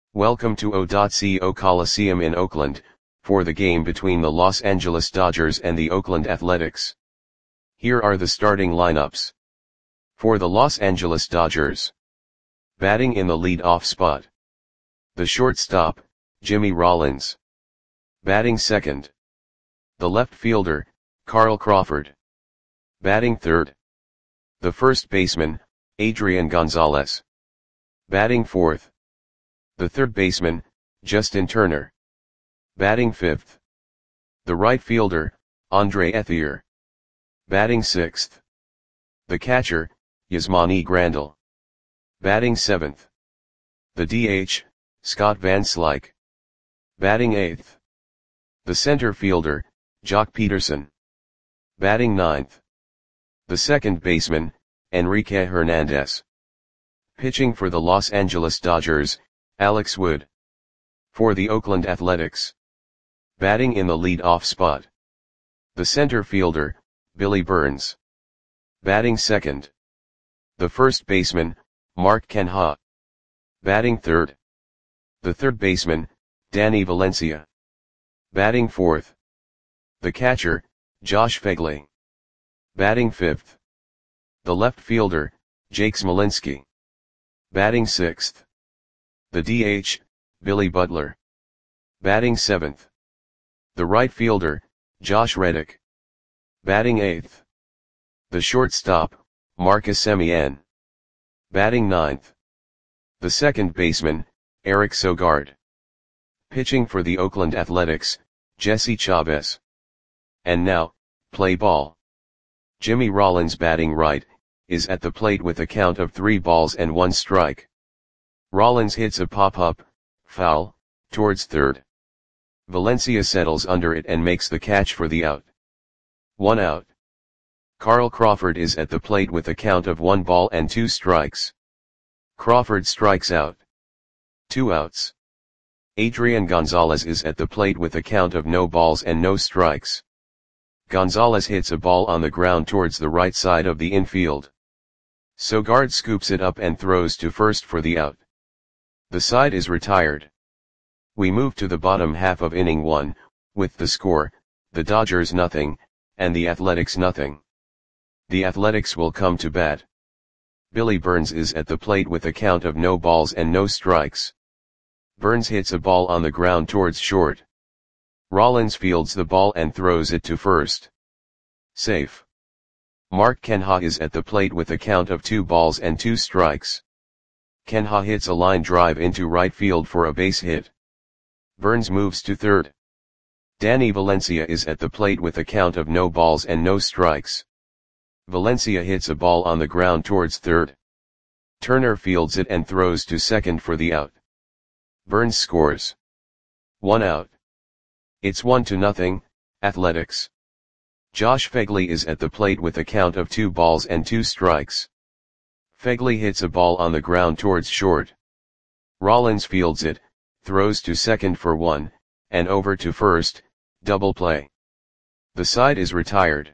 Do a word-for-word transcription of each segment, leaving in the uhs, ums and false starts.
Welcome to O.Co Coliseum in Oakland, for the game between the Los Angeles Dodgers and the Oakland Athletics. Here are the starting lineups. For the Los Angeles Dodgers. Batting in the lead-off spot. The shortstop, Jimmy Rollins. Batting second. The left fielder, Carl Crawford. Batting third. The first baseman, Adrian Gonzalez. Batting fourth. The third baseman, Justin Turner. Batting fifth. The right fielder, Andre Ethier. Batting sixth. The catcher, Yasmani Grandal. Batting seventh. The D H, Scott Van Slyke. Batting eighth. The center fielder, Joc Pederson. Batting ninth. The second baseman, Enrique Hernandez. Pitching for the Los Angeles Dodgers, Alex Wood. For the Oakland Athletics. Batting in the lead-off spot. The center fielder, Billy Burns. Batting second. The first baseman, Mark Canha. Batting third. The third baseman, Danny Valencia. Batting fourth. The catcher, Josh Phegley. Batting fifth. The left fielder, Jake Smolinski. Batting sixth. The D H, Billy Butler. Batting seventh. The right fielder, Josh Reddick. Batting eighth. The shortstop, Marcus Semien. Batting ninth. The second baseman, Eric Sogard. Pitching for the Oakland Athletics, Jesse Chavez. And now, play ball. Jimmy Rollins batting right, is at the plate with a count of three balls and one strike. Rollins hits a pop-up, foul, towards third. Valencia settles under it and makes the catch for the out. One out. Carl Crawford is at the plate with a count of one ball and two strikes. Crawford strikes out. Two outs. Adrian Gonzalez is at the plate with a count of no balls and no strikes. Gonzalez hits a ball on the ground towards the right side of the infield. Sogard scoops it up and throws to first for the out. The side is retired. We move to the bottom half of inning one, with the score, the Dodgers nothing, and the Athletics nothing. The Athletics will come to bat. Billy Burns is at the plate with a count of no balls and no strikes. Burns hits a ball on the ground towards short. Rollins fields the ball and throws it to first. Safe. Mark Canha is at the plate with a count of two balls and two strikes. Canha hits a line drive into right field for a base hit. Burns moves to third. Danny Valencia is at the plate with a count of no balls and no strikes. Valencia hits a ball on the ground towards third. Turner fields it and throws to second for the out. Burns scores. One out. It's one to nothing, Athletics. Josh Phegley is at the plate with a count of two balls and two strikes. Phegley hits a ball on the ground towards short. Rollins fields it, throws to second for one, and over to first, double play. The side is retired.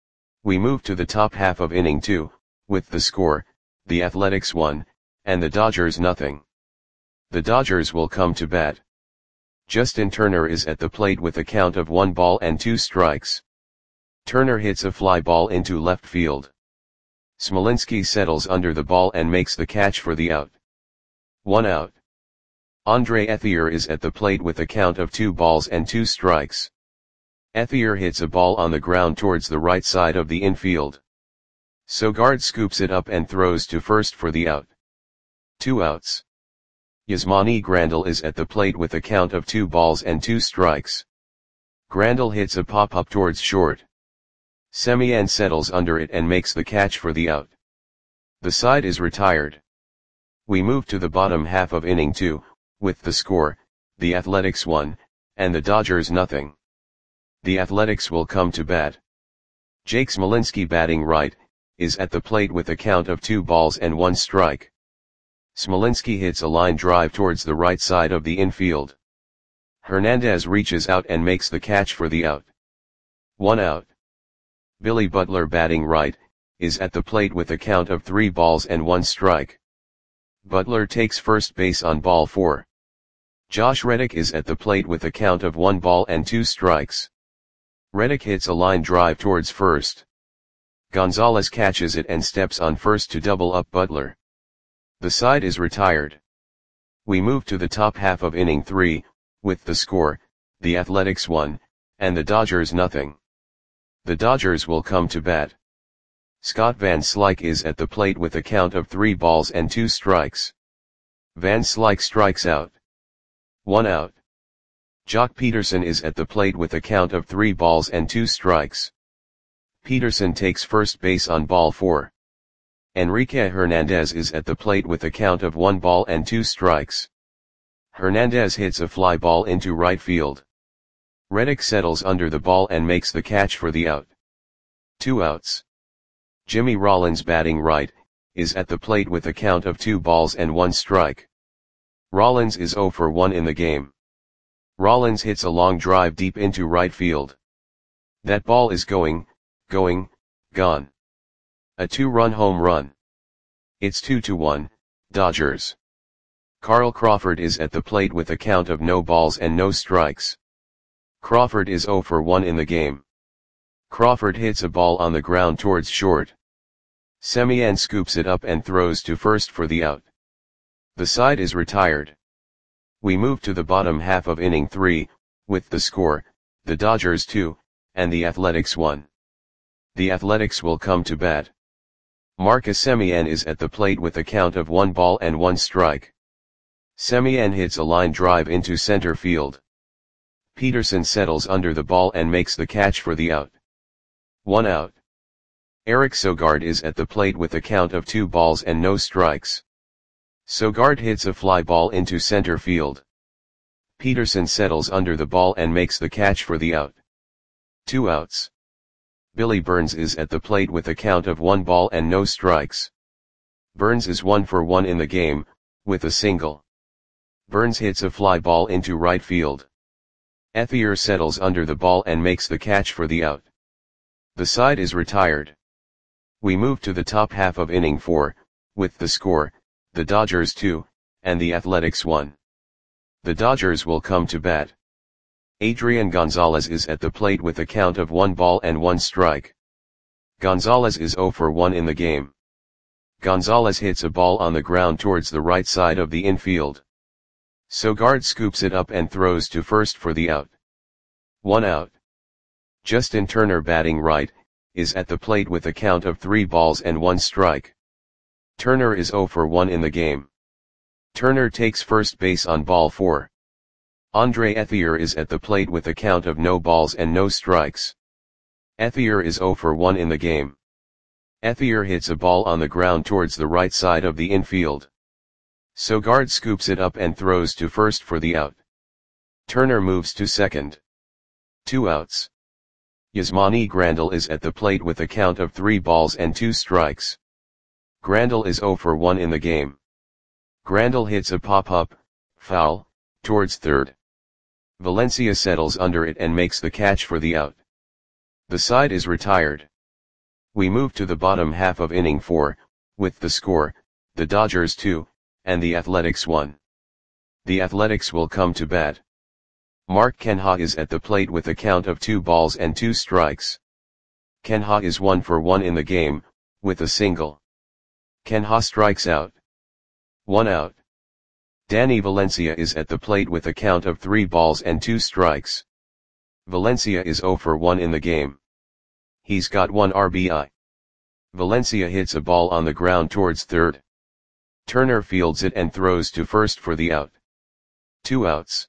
We move to the top half of inning two, with the score, the Athletics one, and the Dodgers nothing. The Dodgers will come to bat. Justin Turner is at the plate with a count of one ball and two strikes. Turner hits a fly ball into left field. Smolinski settles under the ball and makes the catch for the out. One out. Andre Ethier is at the plate with a count of two balls and two strikes. Ethier hits a ball on the ground towards the right side of the infield. Sogard scoops it up and throws to first for the out. Two outs. Yasmani Grandal is at the plate with a count of two balls and two strikes. Grandal hits a pop-up towards short. Semien settles under it and makes the catch for the out. The side is retired. We move to the bottom half of inning two, with the score, the Athletics one, and the Dodgers nothing. The Athletics will come to bat. Jake Smolinski batting right, is at the plate with a count of two balls and one strike. Smolinski hits a line drive towards the right side of the infield. Hernandez reaches out and makes the catch for the out. One out. Billy Butler batting right, is at the plate with a count of three balls and one strike. Butler takes first base on ball four. Josh Reddick is at the plate with a count of one ball and two strikes. Reddick hits a line drive towards first. Gonzalez catches it and steps on first to double up Butler. The side is retired. We move to the top half of inning three, with the score, the Athletics one, and the Dodgers nothing. The Dodgers will come to bat. Scott Van Slyke is at the plate with a count of three balls and two strikes. Van Slyke strikes out. One out. Jock Peterson is at the plate with a count of three balls and two strikes. Peterson takes first base on ball four. Enrique Hernandez is at the plate with a count of one ball and two strikes. Hernandez hits a fly ball into right field. Reddick settles under the ball and makes the catch for the out. Two outs. Jimmy Rollins, batting right, is at the plate with a count of two balls and one strike. Rollins is oh for one in the game. Rollins hits a long drive deep into right field. That ball is going, going, gone. A two-run home run. It's two to one, Dodgers. Carl Crawford is at the plate with a count of no balls and no strikes. Crawford is oh for one in the game. Crawford hits a ball on the ground towards short. Semien scoops it up and throws to first for the out. The side is retired. We move to the bottom half of inning three, with the score, the Dodgers two, and the Athletics one. The Athletics will come to bat. Marcus Semien is at the plate with a count of one ball and one strike. Semien hits a line drive into center field. Peterson settles under the ball and makes the catch for the out. One out. Eric Sogard is at the plate with a count of two balls and no strikes. Sogard hits a fly ball into center field. Peterson settles under the ball and makes the catch for the out. Two outs. Billy Burns is at the plate with a count of one ball and no strikes. Burns is one for one in the game, with a single. Burns hits a fly ball into right field. Ethier settles under the ball and makes the catch for the out. The side is retired. We move to the top half of inning four, with the score, the Dodgers two, and the Athletics one. The Dodgers will come to bat. Adrian Gonzalez is at the plate with a count of one ball and one strike. Gonzalez is oh for one in the game. Gonzalez hits a ball on the ground towards the right side of the infield. Sogard scoops it up and throws to first for the out. One out. Justin Turner, batting right, is at the plate with a count of three balls and one strike. Turner is oh for one in the game. Turner takes first base on ball four. Andre Ethier is at the plate with a count of no balls and no strikes. Ethier is oh for one in the game. Ethier hits a ball on the ground towards the right side of the infield. Sogard scoops it up and throws to first for the out. Turner moves to second. Two outs. Yasmani Grandal is at the plate with a count of three balls and two strikes. Grandal is oh for one in the game. Grandal hits a pop-up, foul, towards third. Valencia settles under it and makes the catch for the out. The side is retired. We move to the bottom half of inning four, with the score, the Dodgers two, and the Athletics one. The Athletics will come to bat. Mark Kenha is at the plate with a count of two balls and two strikes. Kenha is one for one in the game, with a single. Kenha strikes out. One out. Danny Valencia is at the plate with a count of three balls and two strikes. Valencia is oh for one in the game. He's got one R B I. Valencia hits a ball on the ground towards third. Turner fields it and throws to first for the out. Two outs.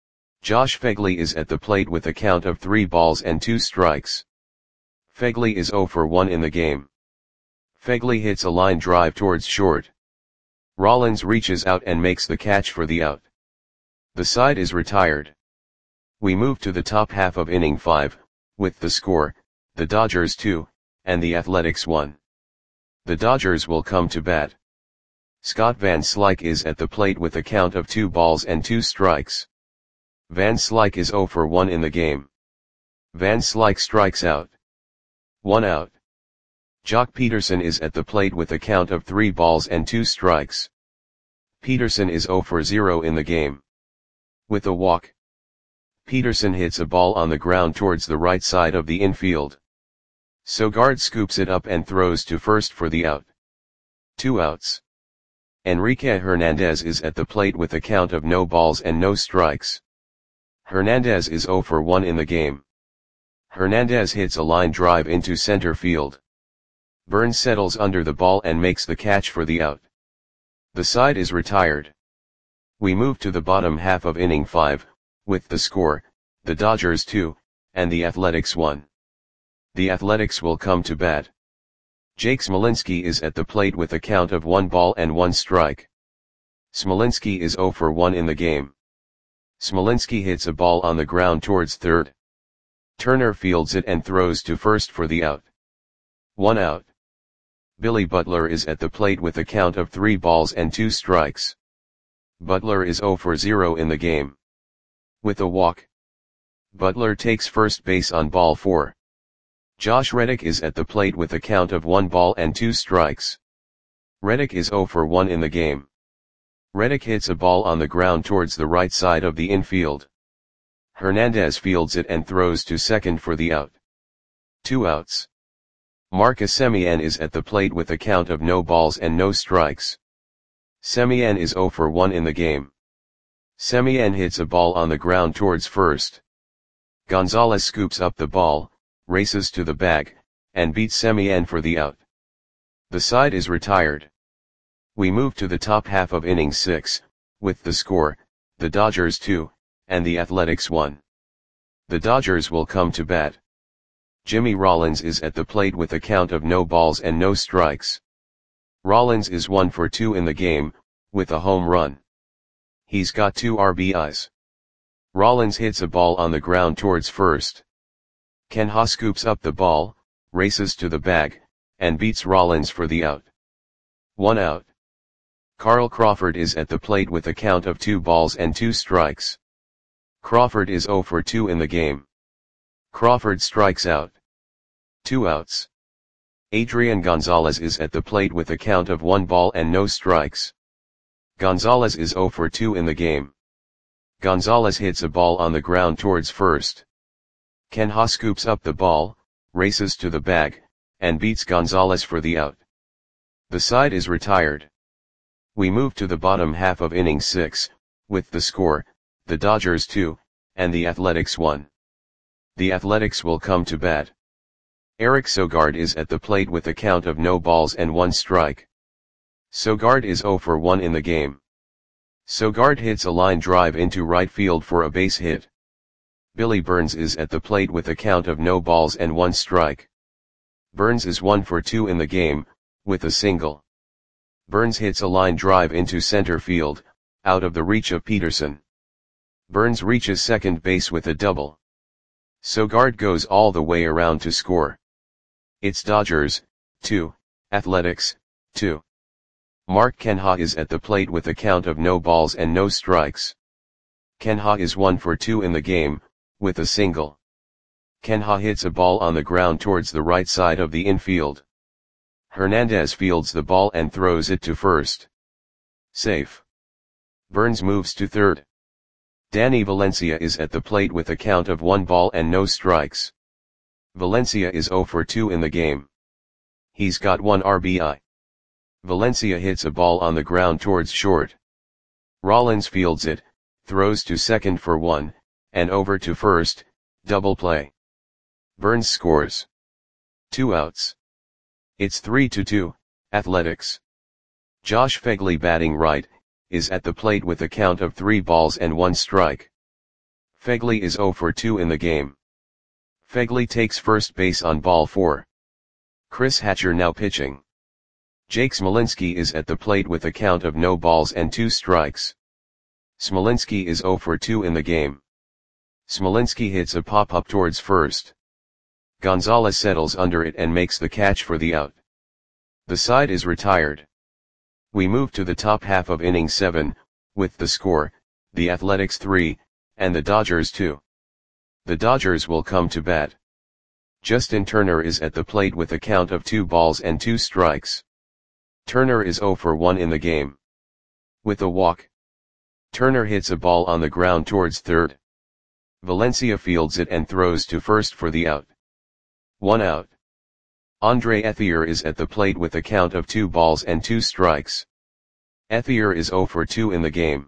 Josh Phegley is at the plate with a count of three balls and two strikes. Phegley is oh for one in the game. Phegley hits a line drive towards short. Rollins reaches out and makes the catch for the out. The side is retired. We move to the top half of inning five, with the score, the Dodgers two, and the Athletics one. The Dodgers will come to bat. Scott Van Slyke is at the plate with a count of two balls and two strikes. Van Slyke is oh for one in the game. Van Slyke strikes out. One out. Jock Peterson is at the plate with a count of three balls and two strikes. Peterson is oh for zero in the game. With a walk, Peterson hits a ball on the ground towards the right side of the infield. Sogard scoops it up and throws to first for the out. Two outs. Enrique Hernandez is at the plate with a count of no balls and no strikes. Hernandez is zero for one in the game. Hernandez hits a line drive into center field. Burns settles under the ball and makes the catch for the out. The side is retired. We move to the bottom half of inning five, with the score, the Dodgers two, and the Athletics one. The Athletics will come to bat. Jake Smolinski is at the plate with a count of one ball and one strike. Smolinski is zero for one in the game. Smolinski hits a ball on the ground towards third. Turner fields it and throws to first for the out. One out. Billy Butler is at the plate with a count of three balls and two strikes. Butler is zero for zero in the game. With a walk, Butler takes first base on ball four. Josh Reddick is at the plate with a count of one ball and two strikes. Reddick is zero for one in the game. Reddick hits a ball on the ground towards the right side of the infield. Hernandez fields it and throws to second for the out. Two outs. Marcus Semien is at the plate with a count of no balls and no strikes. Semien is zero for one in the game. Semien hits a ball on the ground towards first. Gonzalez scoops up the ball, races to the bag, and beats Semien for the out. The side is retired. We move to the top half of inning six, with the score, the Dodgers two, and the Athletics one. The Dodgers will come to bat. Jimmy Rollins is at the plate with a count of no balls and no strikes. Rollins is one for two in the game, with a home run. He's got two R B Is. Rollins hits a ball on the ground towards first. Ken Ha scoops up the ball, races to the bag, and beats Rollins for the out. One out. Carl Crawford is at the plate with a count of two balls and two strikes. Crawford is zero for two in the game. Crawford strikes out. Two outs. Adrian Gonzalez is at the plate with a count of one ball and no strikes. Gonzalez is zero for two in the game. Gonzalez hits a ball on the ground towards first. Ken Ha scoops up the ball, races to the bag, and beats Gonzalez for the out. The side is retired. We move to the bottom half of inning six, with the score, the Dodgers two, and the Athletics one. The Athletics will come to bat. Eric Sogard is at the plate with a count of no balls and one strike. Sogard is zero for one in the game. Sogard hits a line drive into right field for a base hit. Billy Burns is at the plate with a count of no balls and one strike. Burns is one for two in the game, with a single. Burns hits a line drive into center field, out of the reach of Peterson. Burns reaches second base with a double. Sogard goes all the way around to score. It's Dodgers, two, Athletics, two. Mark Canha is at the plate with a count of no balls and no strikes. Canha is one for two in the game, with a single. Canha hits a ball on the ground towards the right side of the infield. Hernandez fields the ball and throws it to first. Safe. Burns moves to third. Danny Valencia is at the plate with a count of one ball and no strikes. Valencia is zero for two in the game. He's got one R B I. Valencia hits a ball on the ground towards short. Rollins fields it, throws to second for one, and over to first, double play. Burns scores. Two outs. It's three to two, Athletics. Josh Phegley, batting right, is at the plate with a count of three balls and one strike. Phegley is zero for two in the game. Phegley takes first base on ball four. Chris Hatcher now pitching. Jake Smolinski is at the plate with a count of no balls and two strikes. Smolinski is zero for two in the game. Smolinski hits a pop-up towards first. Gonzalez settles under it and makes the catch for the out. The side is retired. We move to the top half of inning seven, with the score, the Athletics three, and the Dodgers two. The Dodgers will come to bat. Justin Turner is at the plate with a count of two balls and two strikes. Turner is zero for one in the game. With a walk, Turner hits a ball on the ground towards third. Valencia fields it and throws to first for the out. One out. Andre Ethier is at the plate with a count of two balls and two strikes. Ethier is zero for two in the game.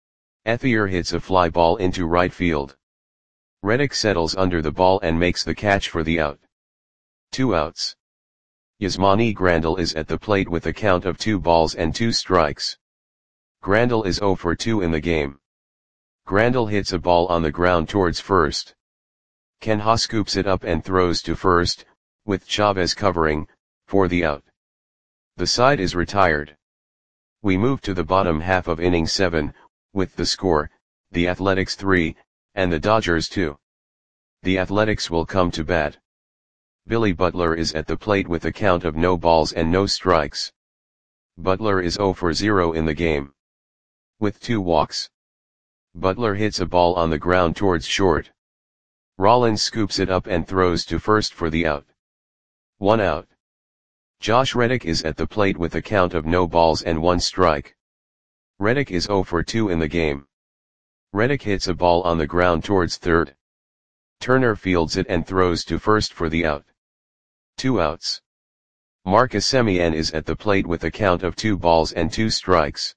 Ethier hits a fly ball into right field. Reddick settles under the ball and makes the catch for the out. Two outs. Yasmani Grandal is at the plate with a count of two balls and two strikes. Grandal is zero for two in the game. Grandal hits a ball on the ground towards first. Kenha scoops it up and throws to first, with Chavez covering, for the out. The side is retired. We move to the bottom half of inning seven, with the score, the Athletics three, and the Dodgers two. The Athletics will come to bat. Billy Butler is at the plate with a count of no balls and no strikes. Butler is zero for zero in the game. With two walks. Butler hits a ball on the ground towards short. Rollins scoops it up and throws to first for the out. One out. Josh Reddick is at the plate with a count of no balls and one strike. Reddick is zero for two in the game. Reddick hits a ball on the ground towards third. Turner fields it and throws to first for the out. Two outs. Marcus Semien is at the plate with a count of two balls and two strikes.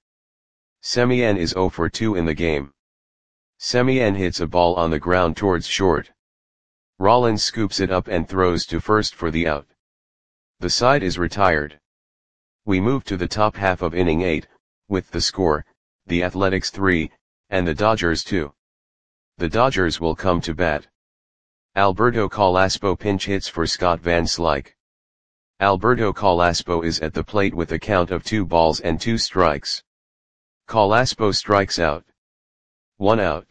Semien is zero for two in the game. Semien hits a ball on the ground towards short. Rollins scoops it up and throws to first for the out. The side is retired. We move to the top half of inning eight, with the score, the Athletics three, and the Dodgers two. The Dodgers will come to bat. Alberto Calaspo pinch hits for Scott Van Slyke. Alberto Calaspo is at the plate with a count of two balls and two strikes. Calaspo strikes out. One out.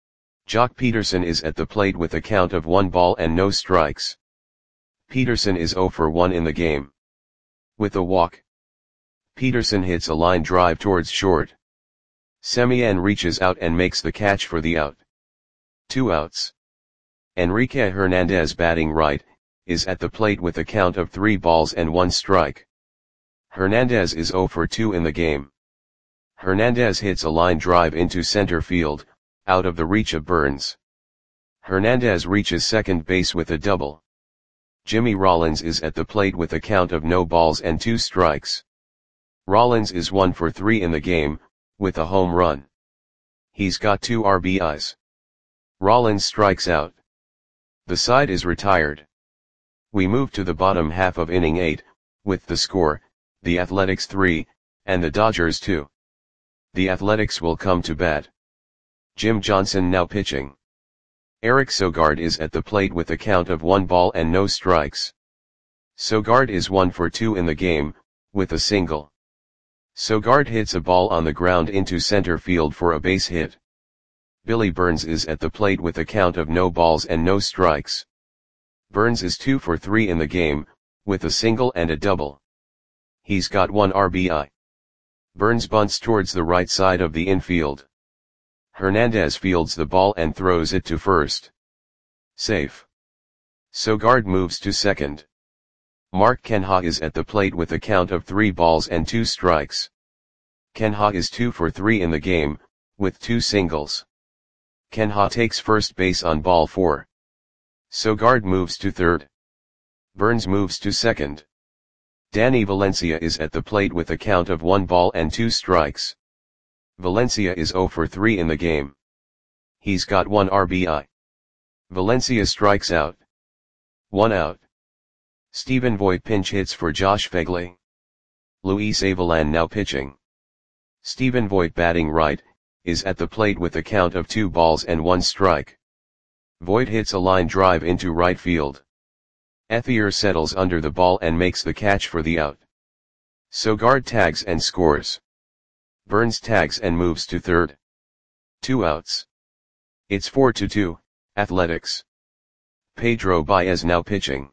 Jock Peterson is at the plate with a count of one ball and no strikes. Peterson is zero for one in the game. With a walk. Peterson hits a line drive towards short. Semien reaches out and makes the catch for the out. Two outs. Enrique Hernandez, batting right, is at the plate with a count of three balls and one strike. Hernandez is zero for two in the game. Hernandez hits a line drive into center field, out of the reach of Burns. Hernandez reaches second base with a double. Jimmy Rollins is at the plate with a count of no balls and two strikes. Rollins is one for three in the game, with a home run. He's got two R B Is. Rollins strikes out. The side is retired. We move to the bottom half of inning eight, with the score, the Athletics three, and the Dodgers two. The Athletics will come to bat. Jim Johnson now pitching. Eric Sogard is at the plate with a count of one ball and no strikes. Sogard is one for two in the game, with a single. Sogard hits a ball on the ground into center field for a base hit. Billy Burns is at the plate with a count of no balls and no strikes. Burns is two for three in the game, with a single and a double. He's got one R B I. Burns bunts towards the right side of the infield. Hernandez fields the ball and throws it to first. Safe. Sogard moves to second. Mark Kenha is at the plate with a count of three balls and two strikes. Kenha is two for three in the game, with two singles. Kenha takes first base on ball four. Sogard moves to third. Burns moves to second. Danny Valencia is at the plate with a count of one ball and two strikes. Valencia is zero for three in the game. He's got one R B I. Valencia strikes out. One out. Stephen Voigt pinch hits for Josh Phegley. Luis Avilan now pitching. Stephen Voigt, batting right, is at the plate with a count of two balls and one strike. Voigt hits a line drive into right field. Ethier settles under the ball and makes the catch for the out. Sogard tags and scores. Burns tags and moves to third. Two outs. It's four to two, Athletics. Pedro Baez now pitching.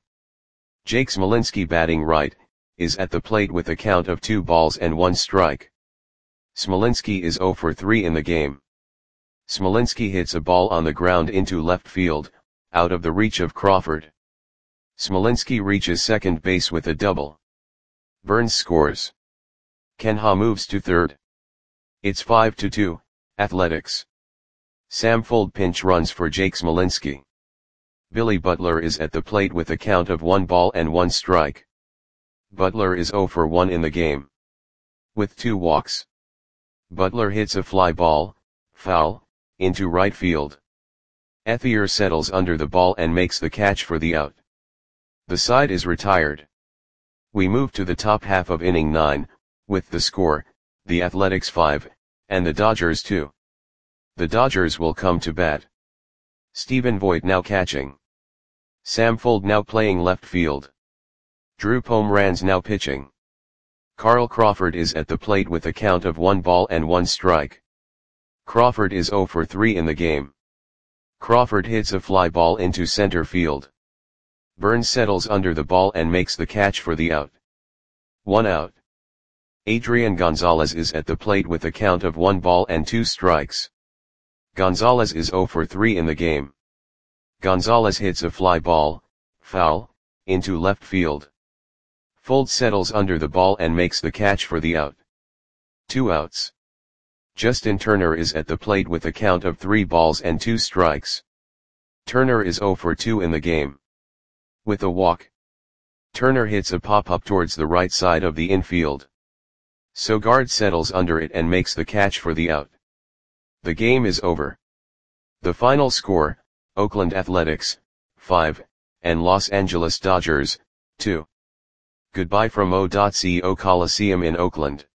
Jake Smolinski, batting right, is at the plate with a count of two balls and one strike. Smolinski is zero for three in the game. Smolinski hits a ball on the ground into left field, out of the reach of Crawford. Smolinski reaches second base with a double. Burns scores. Kenha moves to third. It's five to two, Athletics. Sam Fuld pinch runs for Jake Smolinski. Billy Butler is at the plate with a count of one ball and one strike. Butler is zero for one in the game. With two walks. Butler hits a fly ball, foul, into right field. Ethier settles under the ball and makes the catch for the out. The side is retired. We move to the top half of inning nine, with the score, the Athletics five, and the Dodgers two. The Dodgers will come to bat. Stephen Voigt now catching. Sam Fuld now playing left field. Drew Pomeranz now pitching. Carl Crawford is at the plate with a count of one ball and one strike. Crawford is zero for three in the game. Crawford hits a fly ball into center field. Burns settles under the ball and makes the catch for the out. One out. Adrian Gonzalez is at the plate with a count of one ball and two strikes. Gonzalez is zero for three in the game. Gonzalez hits a fly ball, foul, into left field. Fuld settles under the ball and makes the catch for the out. Two outs. Justin Turner is at the plate with a count of three balls and two strikes. Turner is zero for two in the game. With a walk. Turner hits a pop-up towards the right side of the infield. Sogard settles under it and makes the catch for the out. The game is over. The final score, Oakland Athletics, five, and Los Angeles Dodgers, two. Goodbye from O.C O Coliseum in Oakland.